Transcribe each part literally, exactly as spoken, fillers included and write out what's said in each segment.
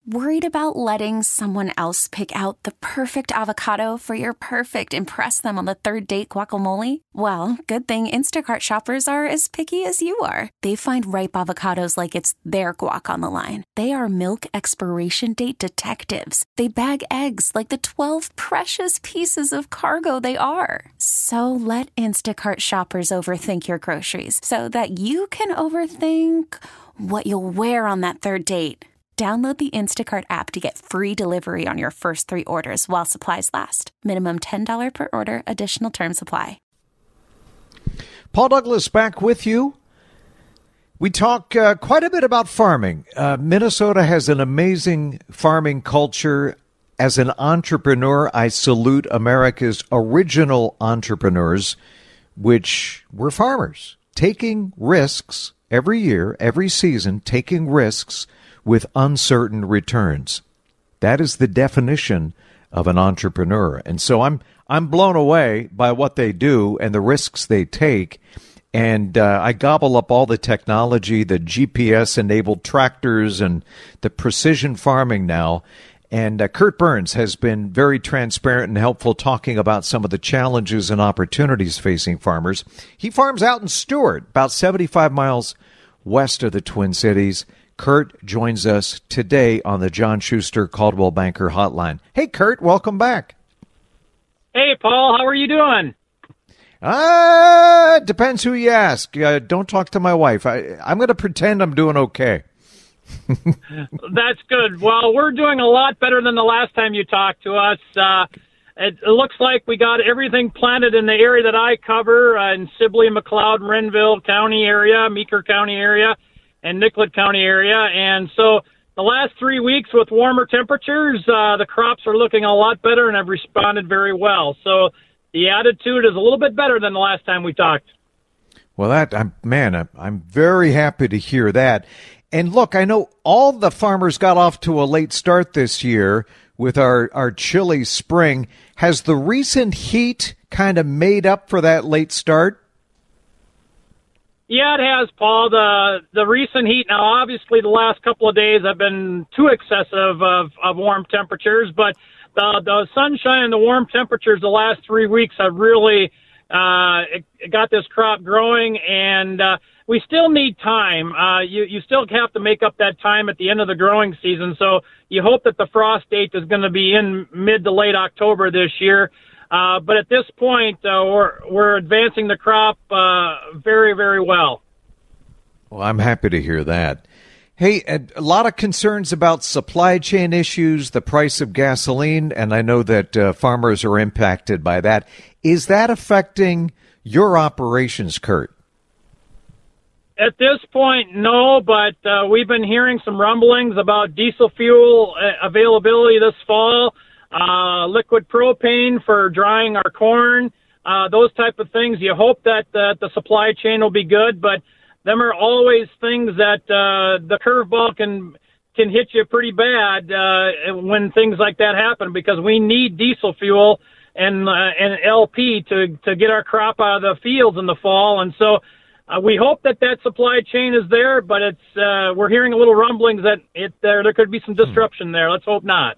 Worried about letting someone else pick out the perfect avocado for your perfect impress them on the third date guacamole? Well, good thing Instacart shoppers are as picky as you are. They find ripe avocados like it's their guac on the line. They are milk expiration date detectives. They bag eggs like the twelve precious pieces of cargo they are. So let Instacart shoppers overthink your groceries so that you can overthink what you'll wear on that third date. Download the Instacart app to get free delivery on your first three orders while supplies last. Minimum ten dollars per order. Additional terms apply. Paul Douglas back with you. We talk uh, quite a bit about farming. Uh, Minnesota has an amazing farming culture. As an entrepreneur, I salute America's original entrepreneurs, which were farmers, taking risks every year, every season, taking risks with uncertain returns. That is the definition of an entrepreneur. And so I'm I'm blown away by what they do and the risks they take. And uh, I gobble up all the technology, the G P S-enabled tractors and the precision farming now. And uh, Kurt Burns has been very transparent and helpful talking about some of the challenges and opportunities facing farmers. He farms out in Stewart, about seventy-five miles west of the Twin Cities. Kurt joins us today on the John Schuster Coldwell Banker Hotline. Hey, Kurt, welcome back. Hey, Paul, how are you doing? Uh, depends who you ask. Uh, don't talk to my wife. I, I'm going to pretend I'm doing okay. That's good. Well, we're doing a lot better than the last time you talked to us. Uh, it, it looks like we got everything planted in the area that I cover uh, in Sibley, McLeod, Renville County area, Meeker County area, and Nicollet County area. And so the last three weeks with warmer temperatures, uh, the crops are looking a lot better and have responded very well. So the attitude is a little bit better than the last time we talked. Well, that I'm man, I'm, I'm very happy to hear that. And look, I know all the farmers got off to a late start this year with our, our chilly spring. Has the recent heat kind of made up for that late start? Yeah, it has, Paul. The the recent heat, now obviously the last couple of days have been too excessive of, of warm temperatures, but the, the sunshine and the warm temperatures the last three weeks have really uh, it, it got this crop growing, and uh, we still need time. Uh, you, you still have to make up that time at the end of the growing season, so you hope that the frost date is going to be in mid to late October this year. Uh, but at this point, uh, we're, we're advancing the crop uh, very, very well. Well, I'm happy to hear that. Hey, a lot of concerns about supply chain issues, the price of gasoline, and I know that uh, farmers are impacted by that. Is that affecting your operations, Kurt? At this point, no, but uh, we've been hearing some rumblings about diesel fuel availability this fall. Uh, liquid propane for drying our corn, uh, those type of things. You hope that uh, the supply chain will be good, but them are always things that uh, the curveball can can hit you pretty bad uh, when things like that happen, because we need diesel fuel and uh, and L P to to get our crop out of the fields in the fall, and so uh, we hope that that supply chain is there. But it's uh, we're hearing a little rumblings that it there there could be some disruption there. Let's hope not.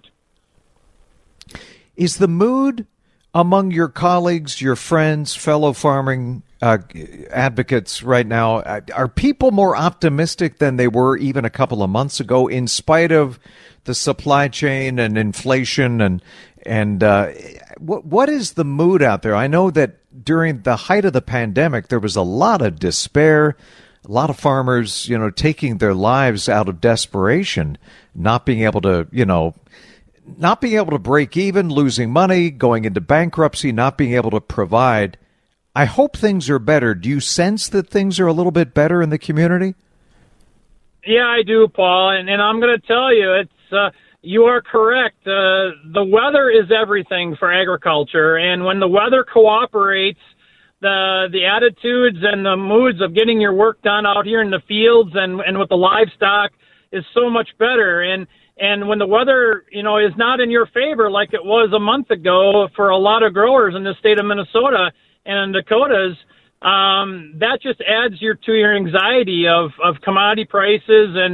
Is the mood among your colleagues, your friends, fellow farming uh, advocates right now, are people more optimistic than they were even a couple of months ago, in spite of the supply chain and inflation? And and uh, what what is the mood out there? I know that during the height of the pandemic, there was a lot of despair, a lot of farmers, you know, taking their lives out of desperation, not being able to, you know, not being able to break even, losing money, going into bankruptcy, not being able to provide. I hope things are better. Do you sense that things are a little bit better in the community? Yeah, I do, Paul. And, and I'm going to tell you, it's uh, you are correct. Uh, the weather is everything for agriculture. And when the weather cooperates, the the attitudes and the moods of getting your work done out here in the fields and, and with the livestock is so much better. And And when the weather, you know, is not in your favor like it was a month ago for a lot of growers in the state of Minnesota and in Dakotas, um, that just adds your to your anxiety of, of commodity prices and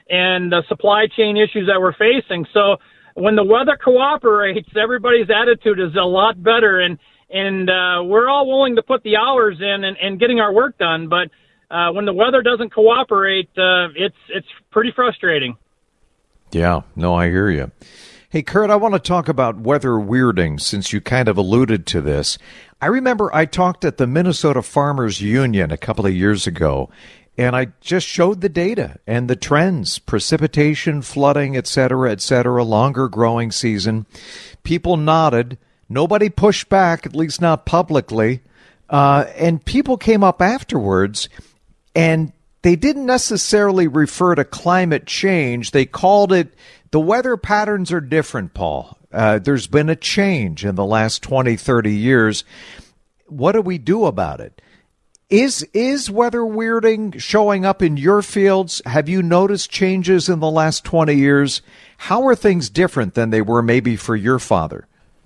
and the supply chain issues that we're facing. So when the weather cooperates, everybody's attitude is a lot better, and and uh, we're all willing to put the hours in and, and getting our work done. But uh, when the weather doesn't cooperate, uh, it's it's pretty frustrating. Yeah, no, I hear you. Hey, Kurt, I want to talk about weather weirding since you kind of alluded to this. I remember I talked at the Minnesota Farmers Union a couple of years ago, and I just showed the data and the trends, precipitation, flooding, et cetera, et cetera, longer growing season. People nodded. Nobody pushed back, at least not publicly. Uh, and people came up afterwards, and they didn't necessarily refer to climate change. They called it, the weather patterns are different, Paul. Uh, there's been a change in the last twenty, thirty years. What do we do about it? Is is weather weirding showing up in your fields? Have you noticed changes in the last twenty years? How are things different than they were maybe for your father?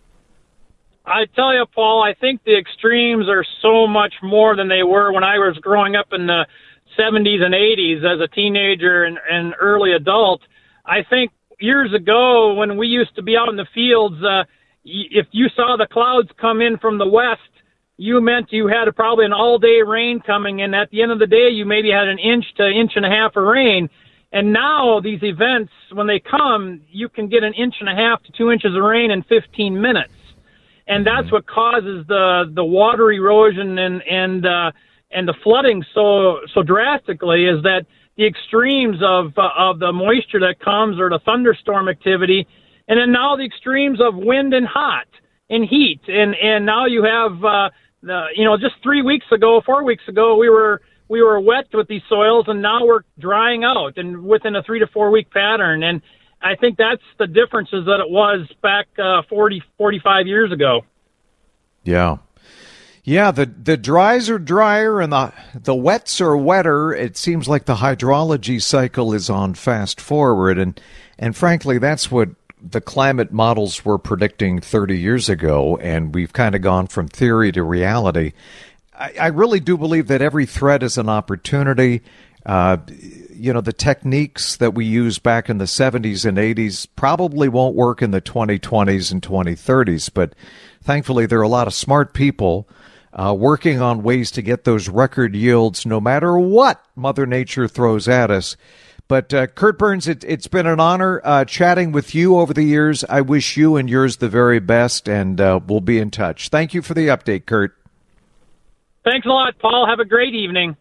I tell you, Paul, I think the extremes are so much more than they were when I was growing up in the seventies and eighties as a teenager and, and early adult. I think years ago when we used to be out in the fields, uh, if you saw the clouds come in from the west, you meant you had a, probably an all-day rain coming, and at the end of the day, you maybe had an inch to inch and a half of rain. And now these events, when they come, you can get an inch and a half to two inches of rain in fifteen minutes. And that's what causes the, the water erosion and, and, uh, and the flooding so, so drastically, is that the extremes of, uh, of the moisture that comes, or the thunderstorm activity, and then now the extremes of wind and hot and heat. And, and now you have, uh, the, you know, just three weeks ago, four weeks ago, we were, we were wet with these soils, and now we're drying out, and within a three to four week pattern. And I think that's the differences that it was back uh, forty, forty-five years ago. Yeah. Yeah, the, the dries are drier and the, the wets are wetter. It seems like the hydrology cycle is on fast forward. And, and frankly, that's what the climate models were predicting thirty years ago. And we've kind of gone from theory to reality. I, I really do believe that every threat is an opportunity. Uh, you know, the techniques that we used back in the seventies and eighties probably won't work in the twenty twenties and twenty thirties, but thankfully there are a lot of smart people uh, working on ways to get those record yields no matter what Mother Nature throws at us. But uh, Kurt Burns, it, it's been an honor uh, chatting with you over the years. I wish you and yours the very best, and uh, we'll be in touch. Thank you for the update, Kurt. Thanks a lot, Paul. Have a great evening.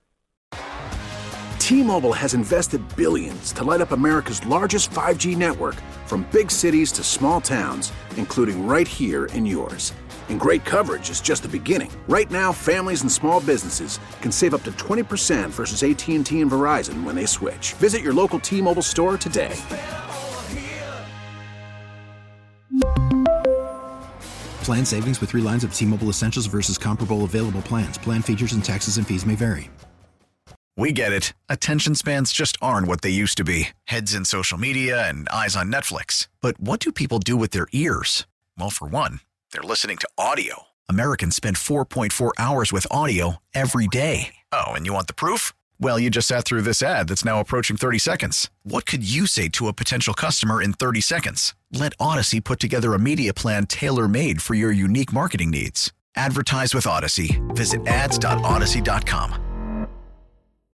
T-Mobile has invested billions to light up America's largest five G network, from big cities to small towns, including right here in yours. And great coverage is just the beginning. Right now, families and small businesses can save up to twenty percent versus A T and T and Verizon when they switch. Visit your local T-Mobile store today. Plan savings with three lines of T-Mobile Essentials versus comparable available plans. Plan features and taxes and fees may vary. We get it. Attention spans just aren't what they used to be. Heads in social media and eyes on Netflix. But what do people do with their ears? Well, for one, they're listening to audio. Americans spend four point four hours with audio every day. Oh, and you want the proof? Well, you just sat through this ad that's now approaching thirty seconds. What could you say to a potential customer in thirty seconds? Let Odyssey put together a media plan tailor-made for your unique marketing needs. Advertise with Odyssey. Visit ads dot odyssey dot com.